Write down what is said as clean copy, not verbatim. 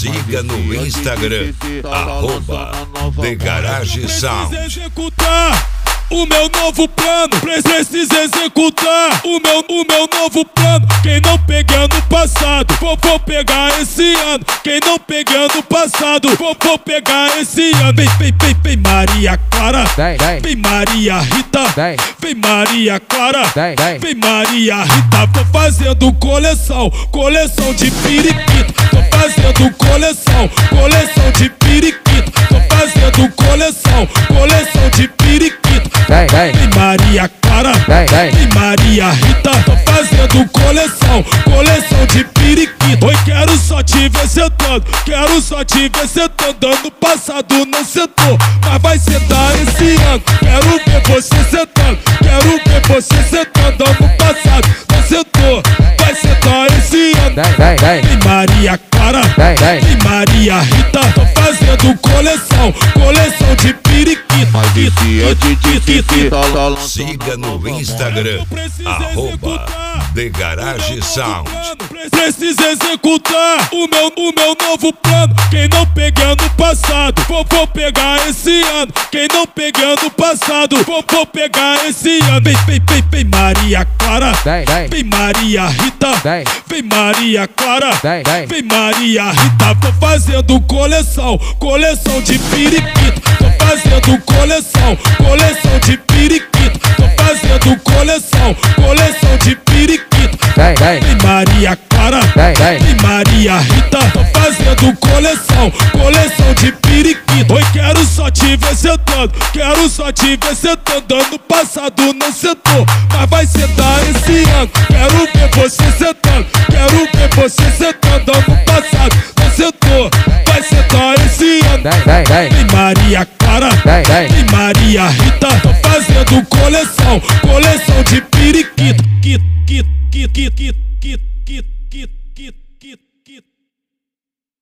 Siga no Instagram, @TheGarageSound. Precisa executar o meu novo plano. Precisa executar o meu novo plano. Quem não peguei ano passado, vou pegar esse ano. Quem não peguei ano passado, vou pegar esse ano. Vem Maria Clara, vem Maria Rita, vem Maria Clara, vem Maria Rita. Tô fazendo coleção de periquito. Tô fazendo coleção de periquito. Tô fazendo coleção de periquito. Vem Maria Clara, vem Maria Rita. Tô fazendo coleção de periquito. Oi, quero só te ver sentando, quero só te ver sentando. Ano passado não sentou, mas vai sentar esse ano. Quero ver você sentando, quero ver você sentando. Ano passado não sentou, vai sentar esse ano. Vem Maria Clara, vem Maria Rita. Tô fazendo coleção de periquito. Siga no Instagram, @TheGarageSound. Precisa executar o meu novo plano. Quem não peguei ano passado, vou pegar esse ano. Quem não peguei ano passado, vou pegar esse ano. Vem Maria Clara, vem Maria Rita, vem Maria Clara, vem Maria Rita. Tô fazendo coleção de periquito. Tô fazendo coleção de periquito. Tô fazendo coleção de periquito. Vem Maria Clara, vem Maria Rita. Tô fazendo coleção de periquito. Oi, quero só te ver sentando, quero só te ver sentando. Ano passado não sentou, mas vai sentar esse ano. Quero ver você sentando, quero ver você sentando. Ano passado não sentou, vai sentar esse ano. Vem Maria Clara, vem Maria Rita. Tô fazendo coleção de periquito.